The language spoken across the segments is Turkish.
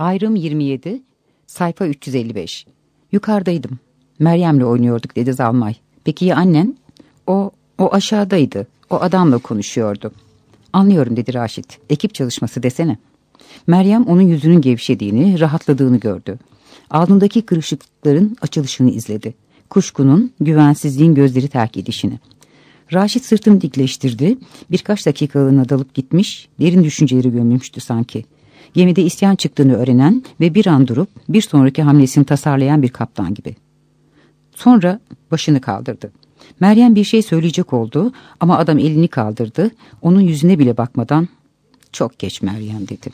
Ayrım 27, sayfa 355. Yukarıdaydım. Meryem'le oynuyorduk dedi Zalmay. Peki ya annen? O aşağıdaydı. O adamla konuşuyordu. Anlıyorum dedi Raşit. Ekip çalışması desene. Meryem onun yüzünün gevşediğini, rahatladığını gördü. Alnındaki kırışıklıkların açılışını izledi. Kuşkunun, güvensizliğin gözleri terk edişini. Raşit sırtını dikleştirdi. Birkaç dakikalığına dalıp gitmiş, derin düşünceleri gömülmüştü sanki. Gemide isyan çıktığını öğrenen ve bir an durup bir sonraki hamlesini tasarlayan bir kaptan gibi. Sonra başını kaldırdı. Meryem bir şey söyleyecek oldu ama adam elini kaldırdı. Onun yüzüne bile bakmadan "Çok geç Meryem" dedi.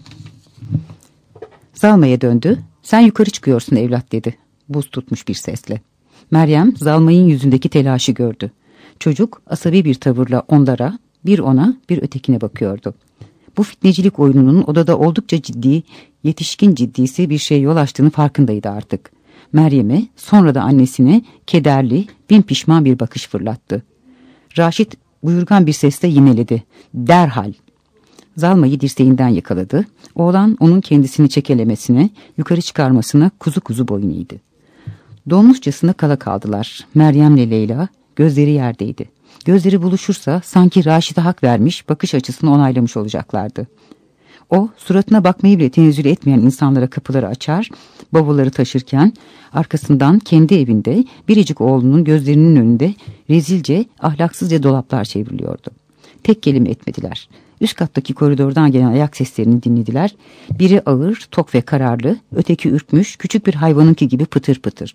Zalmay'a döndü. "Sen yukarı çıkıyorsun evlat" dedi. Buz tutmuş bir sesle. Meryem Zalmay'ın yüzündeki telaşı gördü. Çocuk asabi bir tavırla onlara, bir ona bir ötekine bakıyordu. Bu fitnecilik oyununun odada oldukça ciddi, yetişkin ciddisi bir şeye yol açtığını farkındaydı artık. Meryem'e, sonra da annesine kederli, bin pişman bir bakış fırlattı. Raşit buyurgan bir sesle yineledi. "Derhal!" Zalmayı dirseğinden yakaladı. Oğlan onun kendisini çekelemesine, yukarı çıkarmasına kuzu kuzu boyun eğdi. Donmuşçasına kala kaldılar. Meryem'le Leyla, gözleri yerdeydi. Gözleri buluşursa sanki Raşit'e hak vermiş, bakış açısını onaylamış olacaklardı. O, suratına bakmayı bile tenezzül etmeyen insanlara kapıları açar, bavulları taşırken arkasından kendi evinde biricik oğlunun gözlerinin önünde rezilce, ahlaksızca dolaplar çevriliyordu. Tek kelime etmediler. Üst kattaki koridordan gelen ayak seslerini dinlediler. Biri ağır, tok ve kararlı, öteki ürkmüş, küçük bir hayvanınki gibi pıtır pıtır.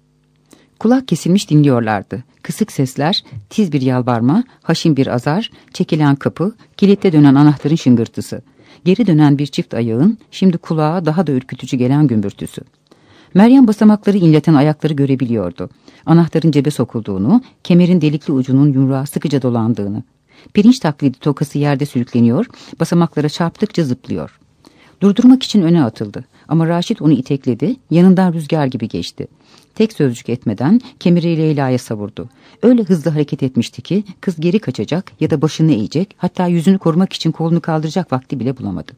Kulak kesilmiş dinliyorlardı. Kısık sesler, tiz bir yalvarma, haşin bir azar, çekilen kapı, kilette dönen anahtarın şıngırtısı. Geri dönen bir çift ayağın, şimdi kulağa daha da ürkütücü gelen gümbürtüsü. Meryem basamakları inleten ayakları görebiliyordu. Anahtarın cebe sokulduğunu, kemerin delikli ucunun yumruğa sıkıca dolandığını. Pirinç taklidi tokası yerde sürükleniyor, basamaklara çarptıkça zıplıyor. Durdurmak için öne atıldı ama Raşit onu itekledi, yanından rüzgar gibi geçti. Tek sözcük etmeden kemeri Leyla'ya savurdu. Öyle hızlı hareket etmişti ki kız geri kaçacak ya da başını eğecek, hatta yüzünü korumak için kolunu kaldıracak vakti bile bulamadı.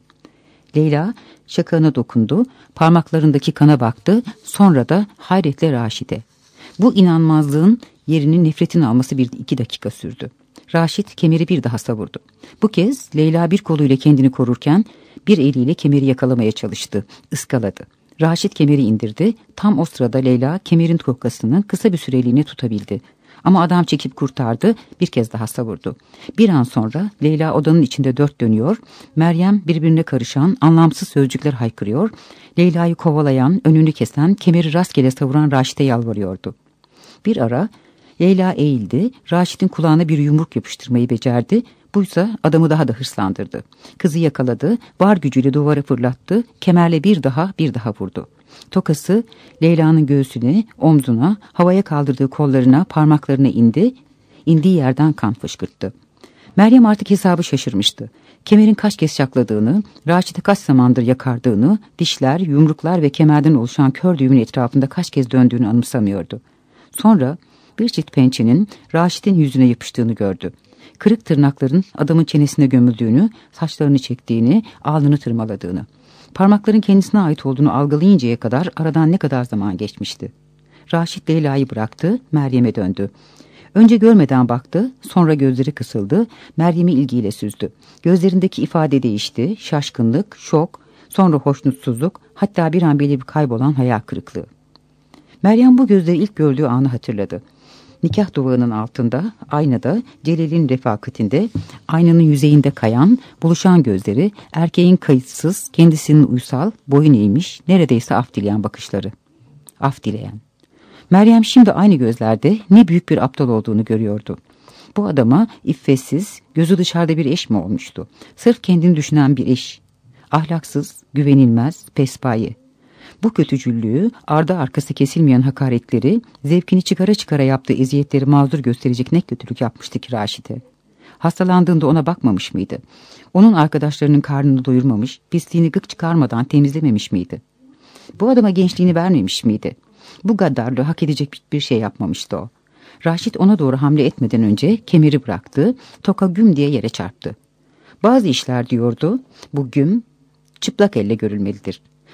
Leyla şakağına dokundu, parmaklarındaki kana baktı, sonra da hayretle Raşit'e. Bu inanmazlığın yerini nefretin alması 1-2 dakika sürdü. Raşit kemeri bir daha savurdu. Bu kez Leyla bir koluyla kendini korurken bir eliyle kemeri yakalamaya çalıştı, ıskaladı. Raşit kemeri indirdi. Tam o sırada Leyla kemerin tokasını kısa bir süreliğine tutabildi. Ama adam çekip kurtardı, bir kez daha savurdu. Bir an sonra Leyla odanın içinde dört dönüyor, Meryem birbirine karışan anlamsız sözcükler haykırıyor, Leyla'yı kovalayan, önünü kesen, kemeri rastgele savuran Raşit'e yalvarıyordu. Bir ara Leyla eğildi, Raşit'in kulağına bir yumruk yapıştırmayı becerdi, buysa adamı daha da hırslandırdı. Kızı yakaladı, var gücüyle duvara fırlattı, kemerle bir daha vurdu. Tokası Leyla'nın göğsüne, omzuna, havaya kaldırdığı kollarına, parmaklarına indi, indiği yerden kan fışkırttı. Meryem artık hesabı şaşırmıştı. Kemerin kaç kez şakladığını, Raşit'e kaç zamandır yakardığını, dişler, yumruklar ve kemerden oluşan kör düğümün etrafında kaç kez döndüğünü anımsamıyordu. Sonra bir çift pençenin Raşit'in yüzüne yapıştığını gördü. Kırık tırnakların adamın çenesine gömüldüğünü, saçlarını çektiğini, alnını tırmaladığını. Parmakların kendisine ait olduğunu algılayıncaya kadar aradan ne kadar zaman geçmişti. Raşit Leyla'yı bıraktı, Meryem'e döndü. Önce görmeden baktı, sonra gözleri kısıldı, Meryem'i ilgiyle süzdü. Gözlerindeki ifade değişti, şaşkınlık, şok, sonra hoşnutsuzluk, hatta bir an belirip kaybolan hayal kırıklığı. Meryem bu gözleri ilk gördüğü anı hatırladı. Nikah duvağının altında, aynada, Celal'in refakatinde, aynanın yüzeyinde kayan, buluşan gözleri, erkeğin kayıtsız, kendisinin uysal, boyun eğmiş, neredeyse af dileyen bakışları. Af dileyen. Meryem şimdi aynı gözlerde ne büyük bir aptal olduğunu görüyordu. Bu adama iffetsiz, gözü dışarıda bir eş mi olmuştu? Sırf kendini düşünen bir eş. Ahlaksız, güvenilmez, pespaye. Bu kötücüllüğü, ardı arkası kesilmeyen hakaretleri, zevkini çıkara çıkara yaptığı eziyetleri mazur gösterecek ne kötülük yapmıştı ki Raşit'e. Hastalandığında ona bakmamış mıydı? Onun arkadaşlarının karnını doyurmamış, pisliğini gık çıkarmadan temizlememiş miydi? Bu adama gençliğini vermemiş miydi? Bu gaddarlığı hak edecek bir şey yapmamıştı o. Raşit ona doğru hamle etmeden önce kemeri bıraktı, toka güm diye yere çarptı. Bazı işler diyordu, bu güm çıplak elle görülmelidir.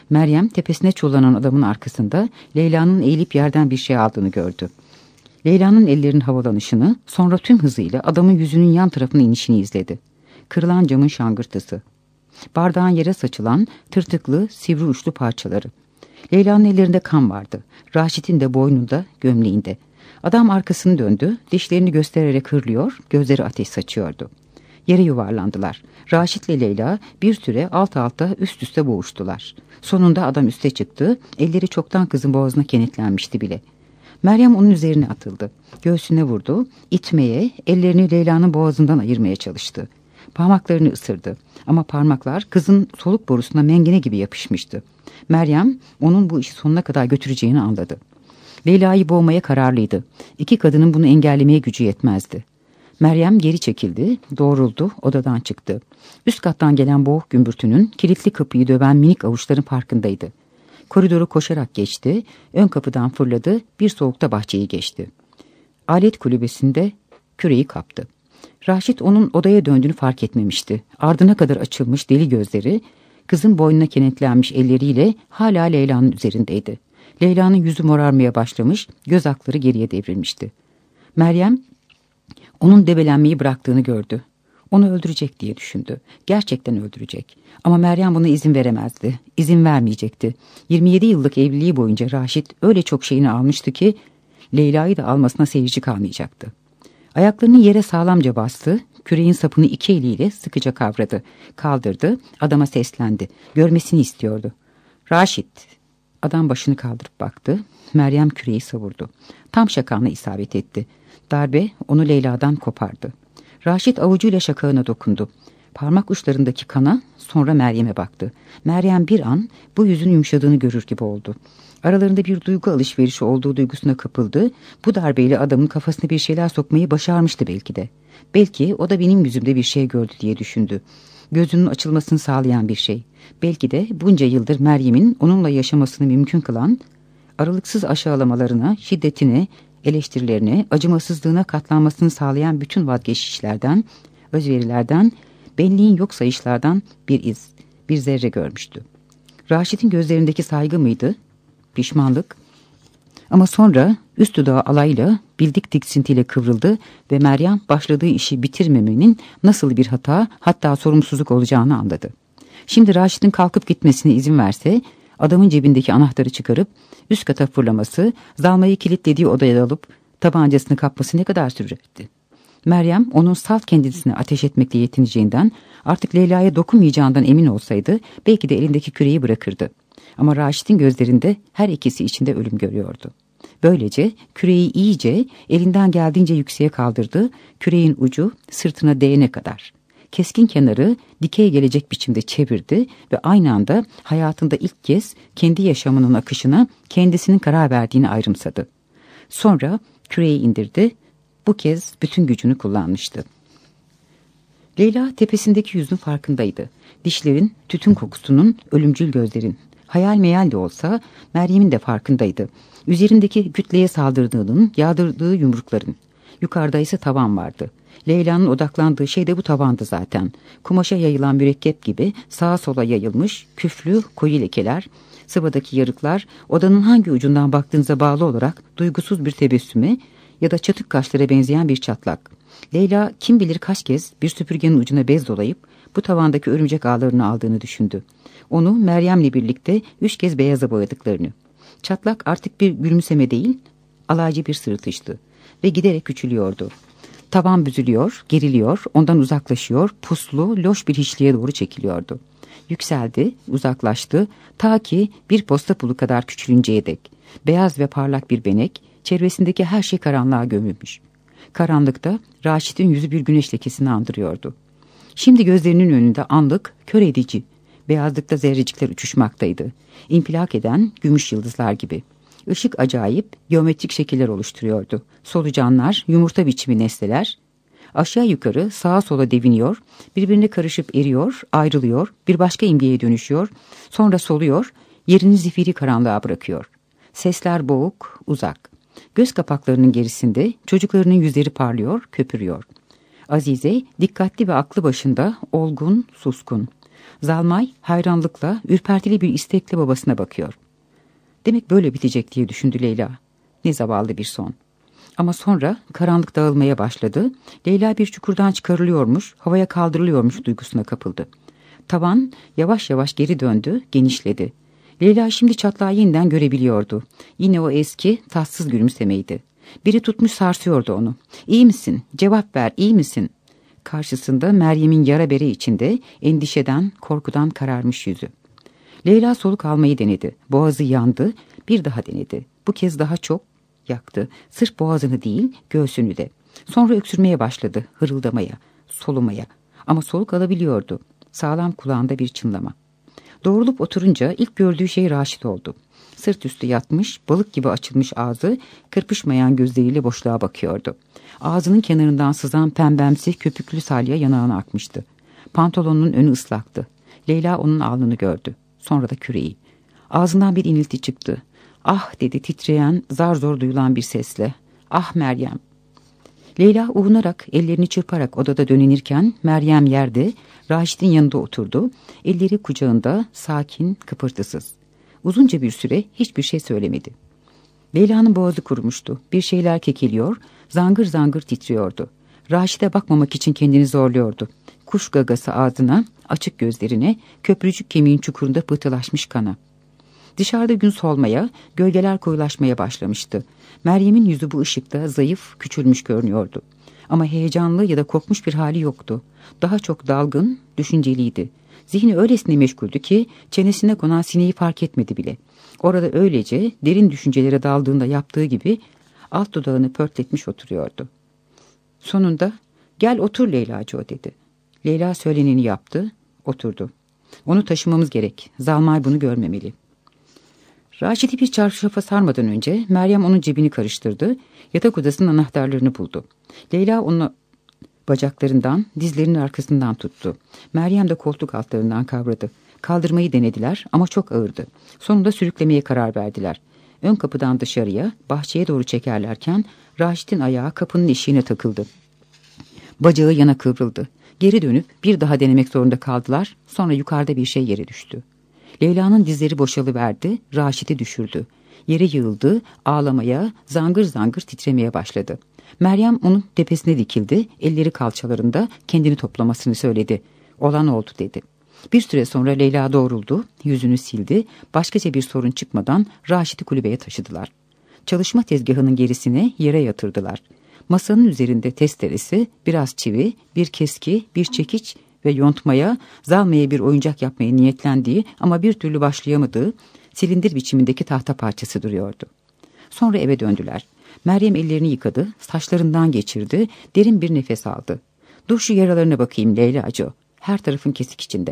Meryem tepesine çullanan adamın arkasında Leyla'nın eğilip yerden bir şey aldığını gördü. Leyla'nın ellerinin havalanışını, sonra tüm hızıyla adamın yüzünün yan tarafına inişini izledi. Kırılan camın şangırtısı, bardağın yere saçılan tırtıklı sivri uçlu parçaları. Leyla'nın ellerinde kan vardı. Raşit'in de boynunda, gömleğinde. Adam arkasını döndü, dişlerini göstererek hırlıyor, gözleri ateş saçıyordu. Yere yuvarlandılar. Raşit'le Leyla bir süre alt alta üst üste boğuştular. Sonunda adam üste çıktı, elleri çoktan kızın boğazına kenetlenmişti bile. Meryem onun üzerine atıldı. Göğsüne vurdu, itmeye, ellerini Leyla'nın boğazından ayırmaya çalıştı. Parmaklarını ısırdı ama parmaklar kızın soluk borusuna mengene gibi yapışmıştı. Meryem onun bu işi sonuna kadar götüreceğini anladı. Leyla'yı boğmaya kararlıydı. İki kadının bunu engellemeye gücü yetmezdi. Meryem geri çekildi, doğruldu, odadan çıktı. Üst kattan gelen boğuk gümbürtünün kilitli kapıyı döven minik avuçların farkındaydı. Koridoru koşarak geçti, ön kapıdan fırladı, bir soğukta bahçeyi geçti. Alet kulübesinde küreği kaptı. Raşit onun odaya döndüğünü fark etmemişti. Ardına kadar açılmış deli gözleri, kızın boynuna kenetlenmiş elleriyle hala Leyla'nın üzerindeydi. Leyla'nın yüzü morarmaya başlamış, göz akları geriye devrilmişti. Meryem, onun debelenmeyi bıraktığını gördü. Onu öldürecek diye düşündü. Gerçekten öldürecek. Ama Meryem buna izin veremezdi. İzin vermeyecekti. 27 yıllık evliliği boyunca Raşit öyle çok şeyini almıştı ki Leyla'yı da almasına seyirci kalmayacaktı. Ayaklarını yere sağlamca bastı. Küreğin sapını iki eliyle sıkıca kavradı. Kaldırdı. Adama seslendi. Görmesini istiyordu. Raşit. Adam başını kaldırıp baktı. Meryem küreği savurdu. Tam şakağına isabet etti. Darbe onu Leyla'dan kopardı. Raşit avucuyla şakağına dokundu. Parmak uçlarındaki kana, sonra Meryem'e baktı. Meryem bir an bu yüzün yumuşadığını görür gibi oldu. Aralarında bir duygu alışverişi olduğu duygusuna kapıldı. Bu darbeyle adamın kafasına bir şeyler sokmayı başarmıştı belki de. Belki o da benim yüzümde bir şey gördü diye düşündü. Gözünün açılmasını sağlayan bir şey. Belki de bunca yıldır Meryem'in onunla yaşamasını mümkün kılan, aralıksız aşağılamalarına, şiddetine, eleştirilerine, acımasızlığına katlanmasını sağlayan bütün vazgeçişlerden, özverilerden, benliğin yok sayışlardan bir iz, bir zerre görmüştü. Raşit'in gözlerindeki saygı mıydı? Pişmanlık. Ama sonra üst dudağı alayla, bildik tiksintiyle kıvrıldı ve Meryem başladığı işi bitirmemenin nasıl bir hata, hatta sorumsuzluk olacağını anladı. Şimdi Raşit'in kalkıp gitmesine izin verse, adamın cebindeki anahtarı çıkarıp üst kata fırlaması, Zalma'yı kilitlediği odaya dalıp tabancasını kapması ne kadar sürerdi? Meryem onun salt kendisine ateş etmekle yetineceğinden, artık Leyla'ya dokunmayacağından emin olsaydı belki de elindeki küreği bırakırdı. Ama Raşit'in gözlerinde her ikisi içinde ölüm görüyordu. Böylece küreği iyice elinden geldiğince yükseğe kaldırdı, küreğin ucu sırtına değene kadar. Keskin kenarı dikey gelecek biçimde çevirdi ve aynı anda hayatında ilk kez kendi yaşamının akışına kendisinin karar verdiğini ayrımsadı. Sonra küreği indirdi, bu kez bütün gücünü kullanmıştı. Leyla tepesindeki yüzün farkındaydı. Dişlerin, tütün kokusunun, ölümcül gözlerin. Hayal meyal de olsa Meryem'in de farkındaydı. Üzerindeki kütleye saldırdığının, yağdırdığı yumrukların. Yukarıda ise tavan vardı. Leyla'nın odaklandığı şey de bu tavandı zaten. Kumaşa yayılan mürekkep gibi sağa sola yayılmış, küflü, koyu lekeler, sıvadaki yarıklar, odanın hangi ucundan baktığınıza bağlı olarak duygusuz bir tebessüme ya da çatık kaşlara benzeyen bir çatlak. Leyla kim bilir kaç kez bir süpürgenin ucuna bez dolayıp bu tavandaki örümcek ağlarını aldığını düşündü. Onu Meryem'le birlikte 3 kez beyaza boyadıklarını. Çatlak artık bir gülümseme değil, alaycı bir sırıtıştı ve giderek küçülüyordu. Tavan büzülüyor, geriliyor, ondan uzaklaşıyor, puslu, loş bir hiçliğe doğru çekiliyordu. Yükseldi, uzaklaştı, ta ki bir posta pulu kadar küçülünceye dek. Beyaz ve parlak bir benek, çevresindeki her şey karanlığa gömülmüş. Karanlıkta Raşit'in yüzü bir güneş lekesini andırıyordu. Şimdi gözlerinin önünde anlık, kör edici, beyazlıkta zerrecikler uçuşmaktaydı. İnfilak eden gümüş yıldızlar gibi. Işık acayip, geometrik şekiller oluşturuyordu. Solucanlar, yumurta biçimi nesneler, aşağı yukarı sağa sola deviniyor, birbirine karışıp eriyor, ayrılıyor, bir başka imgeye dönüşüyor, sonra soluyor, yerini zifiri karanlığa bırakıyor. Sesler boğuk, uzak. Göz kapaklarının gerisinde çocuklarının yüzleri parlıyor, köpürüyor. Azize dikkatli ve aklı başında, olgun, suskun. Zalmay hayranlıkla, ürpertili bir istekle babasına bakıyor. Demek böyle bitecek diye düşündü Leyla. Ne zavallı bir son. Ama sonra karanlık dağılmaya başladı. Leyla bir çukurdan çıkarılıyormuş, havaya kaldırılıyormuş duygusuna kapıldı. Tavan yavaş yavaş geri döndü, genişledi. Leyla şimdi çatlağı yeniden görebiliyordu. Yine o eski, tatsız gülümsemeydi. Biri tutmuş sarsıyordu onu. "İyi misin? Cevap ver, iyi misin?" Karşısında Meryem'in yara bere içinde, endişeden, korkudan kararmış yüzü. Leyla soluk almayı denedi. Boğazı yandı, bir daha denedi. Bu kez daha çok yaktı. Sırf boğazını değil, göğsünü de. Sonra öksürmeye başladı, hırıldamaya, solumaya. Ama soluk alabiliyordu. Sağlam kulağında bir çınlama. Doğrulup oturunca ilk gördüğü şey Raşit oldu. Sırt üstü yatmış, balık gibi açılmış ağzı, kırpışmayan gözleriyle boşluğa bakıyordu. Ağzının kenarından sızan pembemsi, köpüklü salya yanağına akmıştı. Pantolonunun önü ıslaktı. Leyla onun alnını gördü. Sonra da küreği. Ağzından bir inilti çıktı. "Ah!" dedi titreyen, zar zor duyulan bir sesle. "Ah Meryem!" Leyla uvunarak, ellerini çırparak odada dönünürken Meryem yerde, Raşit'in yanında oturdu. Elleri kucağında, sakin, kıpırtısız. Uzunca bir süre hiçbir şey söylemedi. Leyla'nın boğazı kurumuştu. Bir şeyler kekeliyor, zangır zangır titriyordu. Raşit'e bakmamak için kendini zorluyordu. Kuş gagası ağzına, açık gözlerine, köprücük kemiğin çukurunda pıhtılaşmış kana. Dışarıda gün solmaya, gölgeler koyulaşmaya başlamıştı. Meryem'in yüzü bu ışıkta zayıf, küçülmüş görünüyordu. Ama heyecanlı ya da korkmuş bir hali yoktu. Daha çok dalgın, düşünceliydi. Zihni öylesine meşguldü ki çenesine konan sineği fark etmedi bile. Orada öylece derin düşüncelere daldığında yaptığı gibi alt dudağını pörtletmiş oturuyordu. Sonunda "Gel otur Leylacığım" dedi. Leyla söyleneni yaptı, oturdu. "Onu taşımamız gerek. Zalmay bunu görmemeli." Raşit'i bir çarşafa sarmadan önce Meryem onun cebini karıştırdı. Yatak odasının anahtarlarını buldu. Leyla onu bacaklarından, dizlerinin arkasından tuttu. Meryem de koltuk altlarından kavradı. Kaldırmayı denediler ama çok ağırdı. Sonunda sürüklemeye karar verdiler. Ön kapıdan dışarıya, bahçeye doğru çekerlerken Raşit'in ayağı kapının eşiğine takıldı. Bacağı yana kıvrıldı. Geri dönüp bir daha denemek zorunda kaldılar. Sonra yukarıda bir şey yere düştü. Leyla'nın dizleri boşalıverdi, Raşit'i düşürdü. Yere yığıldı, ağlamaya, zangır zangır titremeye başladı. Meryem onun tepesine dikildi, elleri kalçalarında, kendini toplamasını söyledi. "Olan oldu" dedi. Bir süre sonra Leyla doğruldu, yüzünü sildi, başkaca bir sorun çıkmadan Raşit'i kulübeye taşıdılar. Çalışma tezgahının gerisine yere yatırdılar. Masanın üzerinde testeresi, biraz çivi, bir keski, bir çekiç ve yontmaya, Zalmaya bir oyuncak yapmaya niyetlendiği ama bir türlü başlayamadığı silindir biçimindeki tahta parçası duruyordu. Sonra eve döndüler. Meryem ellerini yıkadı, saçlarından geçirdi, derin bir nefes aldı. "Dur şu yaralarına bakayım Leylacığım. Her tarafın kesik içinde."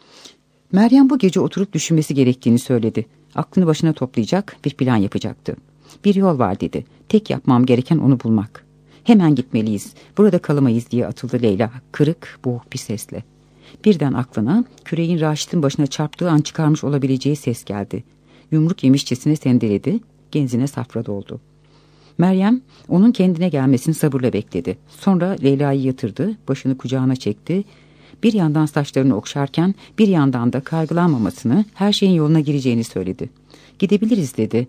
Meryem bu gece oturup düşünmesi gerektiğini söyledi. Aklını başına toplayacak, bir plan yapacaktı. "Bir yol var" dedi. "Tek yapmam gereken onu bulmak. Hemen gitmeliyiz. Burada kalamayız" diye atıldı Leyla, kırık, boğuk bir sesle. Birden aklına küreğin Raşit'in başına çarptığı an çıkarmış olabileceği ses geldi. Yumruk yemişçesine sendeledi, genzine safra doldu. Meryem onun kendine gelmesini sabırla bekledi. Sonra Leyla'yı yatırdı, başını kucağına çekti. Bir yandan saçlarını okşarken bir yandan da kaygılanmamasını, her şeyin yoluna gireceğini söyledi. "Gidebiliriz" dedi.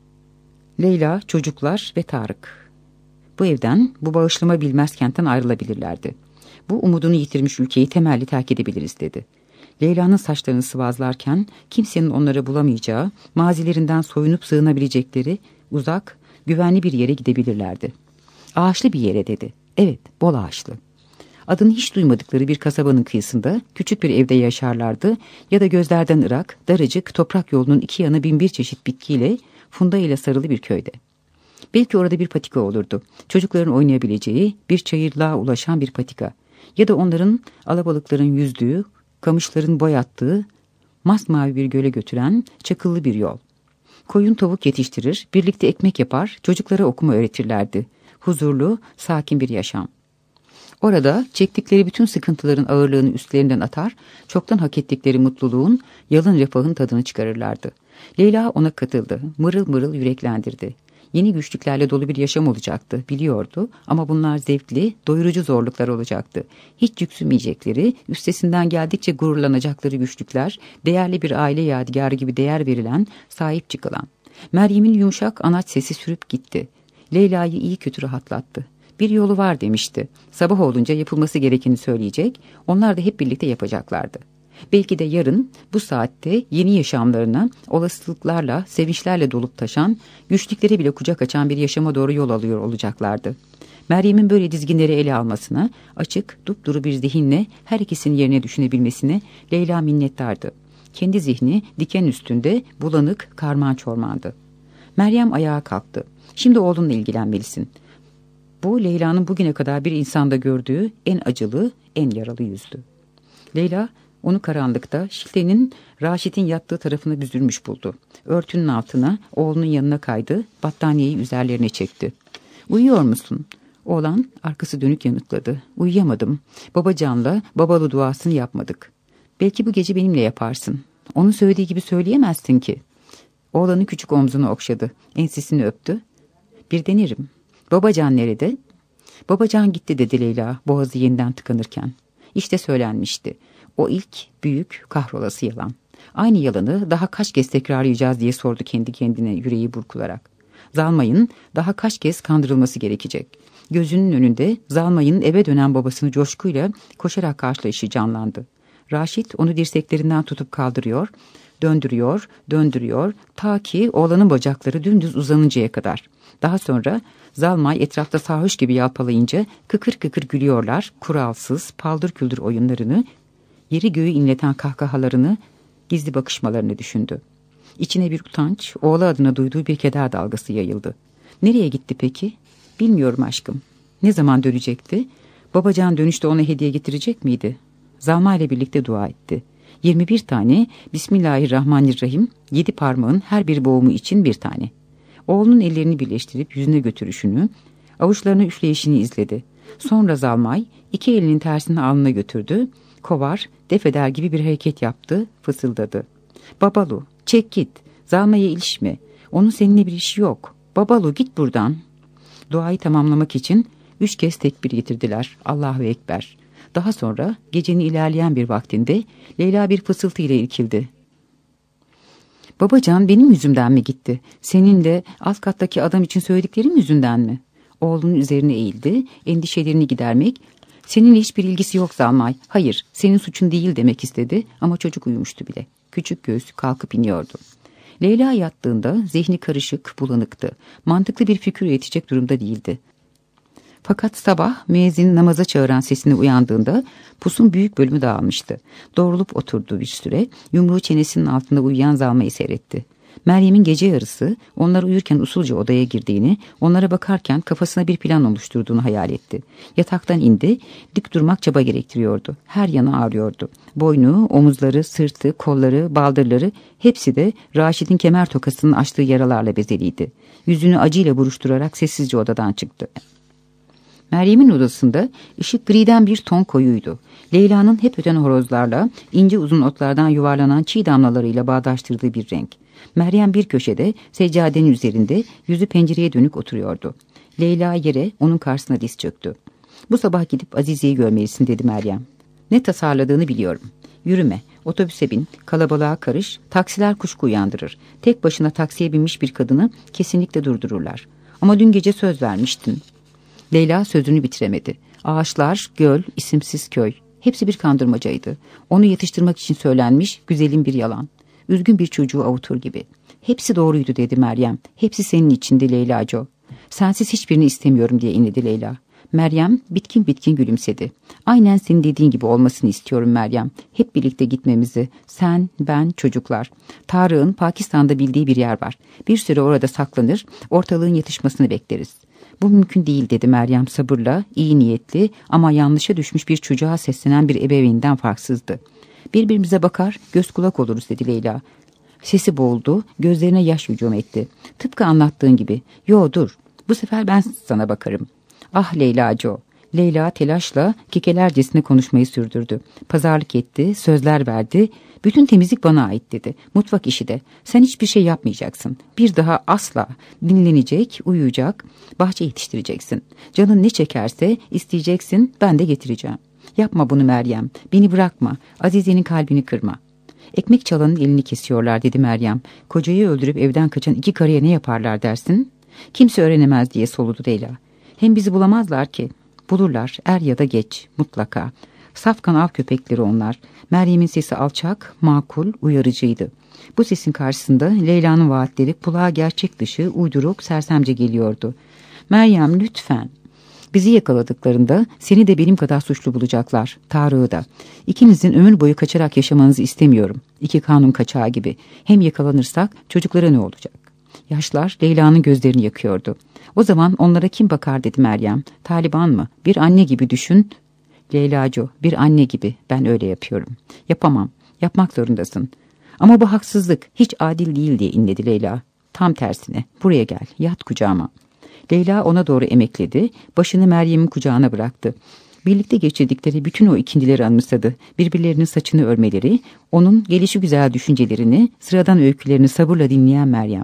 Leyla, çocuklar ve Tarık. Bu evden, bu bağışlama bilmez kentten ayrılabilirlerdi. "Bu umudunu yitirmiş ülkeyi temelli terk edebiliriz" dedi. Leyla'nın saçlarını sıvazlarken kimsenin onları bulamayacağı, mazilerinden soyunup sığınabilecekleri uzak, güvenli bir yere gidebilirlerdi. "Ağaçlı bir yere" dedi. "Evet, bol ağaçlı." Adını hiç duymadıkları bir kasabanın kıyısında küçük bir evde yaşarlardı ya da gözlerden ırak, daracık toprak yolunun iki yanı bin bir çeşit bitkiyle, funda ile sarılı bir köyde. Belki orada bir patika olurdu. Çocukların oynayabileceği, bir çayırlığa ulaşan bir patika. Ya da onların alabalıkların yüzdüğü, kamışların boyattığı, masmavi bir göle götüren çakıllı bir yol. Koyun tavuk yetiştirir, birlikte ekmek yapar, çocuklara okuma öğretirlerdi. Huzurlu, sakin bir yaşam. Orada çektikleri bütün sıkıntıların ağırlığını üstlerinden atar, çoktan hak ettikleri mutluluğun, yalın refahın tadını çıkarırlardı. Leyla ona katıldı, mırıl mırıl yüreklendirdi. Yeni güçlüklerle dolu bir yaşam olacaktı, biliyordu ama bunlar zevkli, doyurucu zorluklar olacaktı. Hiç yüksünmeyecekleri, üstesinden geldikçe gururlanacakları güçlükler, değerli bir aile yadigarı gibi değer verilen, sahip çıkılan. Meryem'in yumuşak anaç sesi sürüp gitti. Leyla'yı iyi kötü rahatlattı. Bir yolu var demişti. Sabah olunca yapılması gerekeni söyleyecek, onlar da hep birlikte yapacaklardı. Belki de yarın bu saatte yeni yaşamlarına olasılıklarla, sevinçlerle dolup taşan, güçlükleri bile kucak açan bir yaşama doğru yol alıyor olacaklardı. Meryem'in böyle dizginleri ele almasına, açık, dupduru bir zihinle her ikisinin yerine düşünebilmesine Leyla minnettardı. Kendi zihni diken üstünde bulanık, karman çormandı. Meryem ayağa kalktı. Şimdi oğlunla ilgilenmelisin. Bu Leyla'nın bugüne kadar bir insanda gördüğü en acılı, en yaralı yüzdü. Leyla onu karanlıkta Şifre'nin Raşit'in yattığı tarafına büzülmüş buldu. Örtünün altına, oğlunun yanına kaydı, battaniyeyi üzerlerine çekti. "Uyuyor musun?" Oğlan arkası dönük yanıtladı. "Uyuyamadım. Babacan'la babalı duasını yapmadık." "Belki bu gece benimle yaparsın." "Onun söylediği gibi söyleyemezsin ki." Oğlanın küçük omzunu okşadı, ensesini öptü. "Bir denerim." "Babacan nerede?" "Babacan gitti," dedi Leyla boğazı yeniden tıkanırken. İşte söylenmişti. O ilk, büyük, kahrolası yalan. Aynı yalanı daha kaç kez tekrarlayacağız diye sordu kendi kendine yüreği burkularak. Zalmay'ın daha kaç kez kandırılması gerekecek. Gözünün önünde Zalmay'ın eve dönen babasını coşkuyla koşarak karşılayışı canlandı. Raşit onu dirseklerinden tutup kaldırıyor, döndürüyor, döndürüyor, ta ki oğlanın bacakları dümdüz uzanıncaya kadar. Daha sonra Zalmay etrafta sarhoş gibi yalpalayınca kıkır kıkır gülüyorlar, kuralsız, paldır küldür oyunlarını, yeri göğü inleten kahkahalarını, gizli bakışmalarını düşündü. İçine bir utanç, oğlu adına duyduğu bir keder dalgası yayıldı. Nereye gitti peki? "Bilmiyorum aşkım." "Ne zaman dönecekti?" "Babacan dönüşte ona hediye getirecek miydi?" Zalma ile birlikte dua etti. 21 tane Bismillahirrahmanirrahim, 7 parmağın her bir boğumu için bir tane. Oğlunun ellerini birleştirip yüzüne götürüşünü, avuçlarına üfleyişini izledi. Sonra Zalmay 2 elinin tersini alnına götürdü, kovar, def eder gibi bir hareket yaptı, fısıldadı. "Babalu, çek git, Zalmay'a ilişme, onun seninle bir işi yok. Babalu, git buradan." Duayı tamamlamak için 3 kez tekbir getirdiler. Allahu Ekber. Daha sonra gecenin ilerleyen bir vaktinde Leyla bir fısıltı ile irkildi. "Babacan benim yüzümden mi gitti? Seninle alt kattaki adam için söylediklerim yüzünden mi?" Oğlunun üzerine eğildi, endişelerini gidermek, "Seninle hiçbir ilgisi yok Zalmay. Hayır, senin suçun değil," demek istedi ama çocuk uyumuştu bile. Küçük göğsü kalkıp iniyordu. Leyla yattığında zihni karışık, bulanıktı. Mantıklı bir fikir üretecek durumda değildi. Fakat sabah müezzin namaza çağıran sesine uyandığında pusun büyük bölümü dağılmıştı. Doğrulup oturdu bir süre, yumruğu çenesinin altında uyuyan Zalmayı seyretti. Meryem'in gece yarısı onlar uyurken usulca odaya girdiğini, onlara bakarken kafasına bir plan oluşturduğunu hayal etti. Yataktan indi, dik durmak çaba gerektiriyordu. Her yanı ağrıyordu. Boynu, omuzları, sırtı, kolları, baldırları hepsi de Raşit'in kemer tokasının açtığı yaralarla bezeliydi. Yüzünü acıyla buruşturarak sessizce odadan çıktı. Meryem'in odasında ışık griden bir ton koyuydu. Leyla'nın hep öten horozlarla, ince uzun otlardan yuvarlanan çiğ damlalarıyla bağdaştırdığı bir renk. Meryem bir köşede, seccadenin üzerinde, yüzü pencereye dönük oturuyordu. Leyla yere, onun karşısına diz çöktü. "Bu sabah gidip Azize'yi görmelisin," dedi Meryem. "Ne tasarladığını biliyorum. Yürüme, otobüse bin, kalabalığa karış, taksiler kuşku uyandırır. Tek başına taksiye binmiş bir kadını kesinlikle durdururlar. Ama dün gece söz vermiştin." Leyla sözünü bitiremedi. Ağaçlar, göl, isimsiz köy. Hepsi bir kandırmacaydı. Onu yatıştırmak için söylenmiş güzelim bir yalan. Üzgün bir çocuğu avutur gibi. "Hepsi doğruydu," dedi Meryem. "Hepsi senin içindi Leyla'co. Sensiz hiçbirini istemiyorum," diye inledi Leyla. Meryem bitkin bitkin gülümsedi. "Aynen senin dediğin gibi olmasını istiyorum Meryem. Hep birlikte gitmemizi. Sen, ben, çocuklar. Tarık'ın Pakistan'da bildiği bir yer var. Bir süre orada saklanır, ortalığın yatışmasını bekleriz." "Bu mümkün değil," dedi Meryem sabırla, iyi niyetli ama yanlışa düşmüş bir çocuğa seslenen bir ebeveynden farksızdı. "Birbirimize bakar, göz kulak oluruz," dedi Leyla. Sesi boğuldu, gözlerine yaş hücum etti. "Tıpkı anlattığın gibi. Yo dur, bu sefer ben sana bakarım." "Ah Leyla'co." Leyla telaşla kekelercesine konuşmayı sürdürdü. Pazarlık etti, sözler verdi. Bütün temizlik bana ait dedi. Mutfak işi de. Sen hiçbir şey yapmayacaksın. Bir daha asla. Dinlenecek, uyuyacak, bahçe yetiştireceksin. Canın ne çekerse isteyeceksin, ben de getireceğim. Yapma bunu Meryem. Beni bırakma. Azize'nin kalbini kırma. Ekmek çalanın elini kesiyorlar dedi Meryem. Kocayı öldürüp evden kaçan iki karıya ne yaparlar dersin? Kimse öğrenemez diye soludu Leyla. Hem bizi bulamazlar ki. Bulurlar er ya da geç mutlaka. Safkan av köpekleri onlar. Meryem'in sesi alçak, makul, uyarıcıydı. Bu sesin karşısında Leyla'nın vaatleri kulağa gerçek dışı, uyduruk, sersemce geliyordu. Meryem lütfen. Bizi yakaladıklarında seni de benim kadar suçlu bulacaklar. Tarık'ı da. İkinizin ömür boyu kaçarak yaşamanızı istemiyorum. İki kanun kaçağı gibi. Hem yakalanırsak çocuklara ne olacak? Yaşlar Leyla'nın gözlerini yakıyordu. O zaman onlara kim bakar dedi Meryem. Taliban mı? Bir anne gibi düşün. Leyla'cığım, bir anne gibi ben öyle yapıyorum. Yapamam. Yapmak zorundasın. Ama bu haksızlık hiç adil değil diye inledi Leyla. Tam tersine. Buraya gel. Yat kucağıma. Leyla ona doğru emekledi. Başını Meryem'in kucağına bıraktı. Birlikte geçirdikleri bütün o ikindileri anımsadı. Birbirlerinin saçını örmeleri, onun gelişigüzel düşüncelerini, sıradan öykülerini sabırla dinleyen Meryem.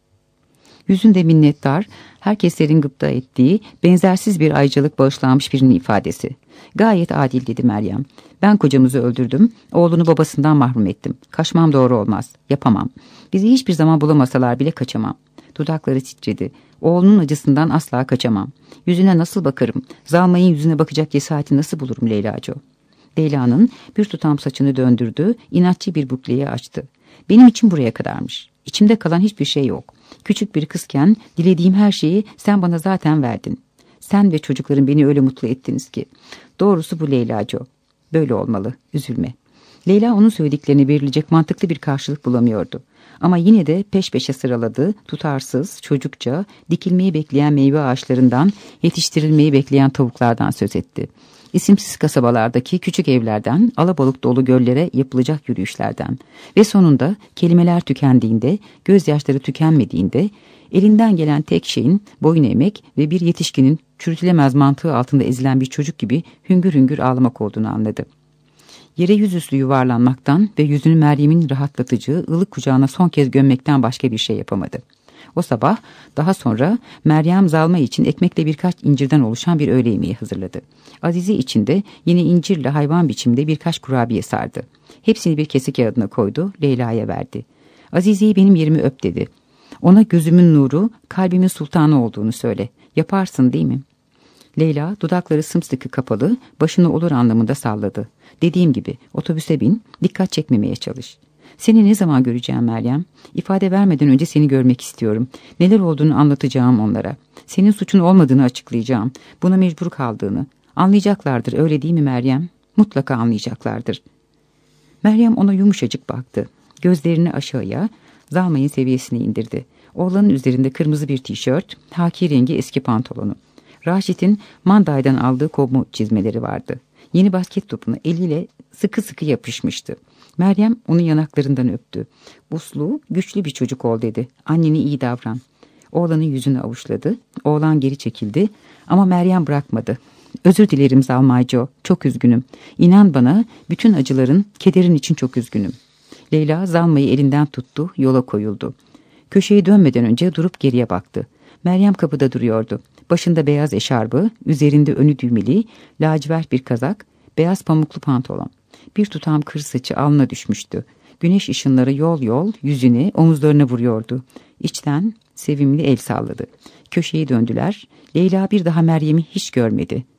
Yüzünde minnettar, herkeslerin gıpta ettiği, benzersiz bir ayrıcalık bağışlanmış birinin ifadesi. Gayet adil dedi Meryem. Ben kocamızı öldürdüm, oğlunu babasından mahrum ettim. Kaçmam doğru olmaz, yapamam. Bizi hiçbir zaman bulamasalar bile kaçamam. Dudakları titredi. Oğlunun acısından asla kaçamam. Yüzüne nasıl bakarım? Zalmayın yüzüne bakacak cesareti nasıl bulurum Leyla'cığım? Leyla'nın bir tutam saçını döndürdü, inatçı bir bukleyi açtı. Benim için buraya kadarmış. İçimde kalan hiçbir şey yok. Küçük bir kızken dilediğim her şeyi sen bana zaten verdin. Sen ve çocukların beni öyle mutlu ettiniz ki. Doğrusu bu Leyla'cığım. Böyle olmalı, üzülme. Leyla onun söylediklerine verilecek mantıklı bir karşılık bulamıyordu. Ama yine de peş peşe sıraladı, tutarsız, çocukça, dikilmeyi bekleyen meyve ağaçlarından, yetiştirilmeyi bekleyen tavuklardan söz etti. İsimsiz kasabalardaki küçük evlerden, alabalık dolu göllere yapılacak yürüyüşlerden ve sonunda kelimeler tükendiğinde, gözyaşları tükenmediğinde, elinden gelen tek şeyin boyun eğmek ve bir yetişkinin çürütülemez mantığı altında ezilen bir çocuk gibi hüngür hüngür ağlamak olduğunu anladı. Yere yüzüstü yuvarlanmaktan ve yüzünü Meryem'in rahatlatıcı, ılık kucağına son kez gömmekten başka bir şey yapamadı. O sabah daha sonra Meryem Zalma için ekmekle birkaç incirden oluşan bir öğle yemeği hazırladı. Azize için de yine incirle hayvan biçimde birkaç kurabiye sardı. Hepsini bir kese kağıdına koydu, Leyla'ya verdi. Azize'yi benim yerimi öp dedi. Ona gözümün nuru, kalbimin sultanı olduğunu söyle. Yaparsın değil mi? Leyla dudakları sımsıkı kapalı, başını olur anlamında salladı. Dediğim gibi otobüse bin, dikkat çekmemeye çalış. Seni ne zaman göreceğim Meryem? İfade vermeden önce seni görmek istiyorum. Neler olduğunu anlatacağım onlara. Senin suçun olmadığını açıklayacağım. Buna mecbur kaldığını. Anlayacaklardır öyle değil mi Meryem? Mutlaka anlayacaklardır. Meryem ona yumuşacık baktı. Gözlerini aşağıya, Zalmay'ın seviyesine indirdi. Oğlanın üzerinde kırmızı bir tişört, haki rengi eski pantolonu. Raşit'in mandaydan aldığı komu çizmeleri vardı. Yeni basket topuna eliyle sıkı sıkı yapışmıştı. Meryem onun yanaklarından öptü. Uslu, güçlü bir çocuk ol dedi. Annene iyi davran. Oğlanın yüzünü avuçladı. Oğlan geri çekildi ama Meryem bırakmadı. Özür dilerim Zalmayco, çok üzgünüm. İnan bana bütün acıların, kederin için çok üzgünüm. Leyla Zalmayı elinden tuttu, yola koyuldu. Köşeyi dönmeden önce durup geriye baktı. Meryem kapıda duruyordu. Başında beyaz eşarbı, üzerinde önü düğmeli, lacivert bir kazak, beyaz pamuklu pantolon. Bir tutam kır saçı alnına düşmüştü. Güneş ışınları yol yol yüzüne, omuzlarına vuruyordu. İçten sevimli el salladı. Köşeyi döndüler. Leyla bir daha Meryem'i hiç görmedi.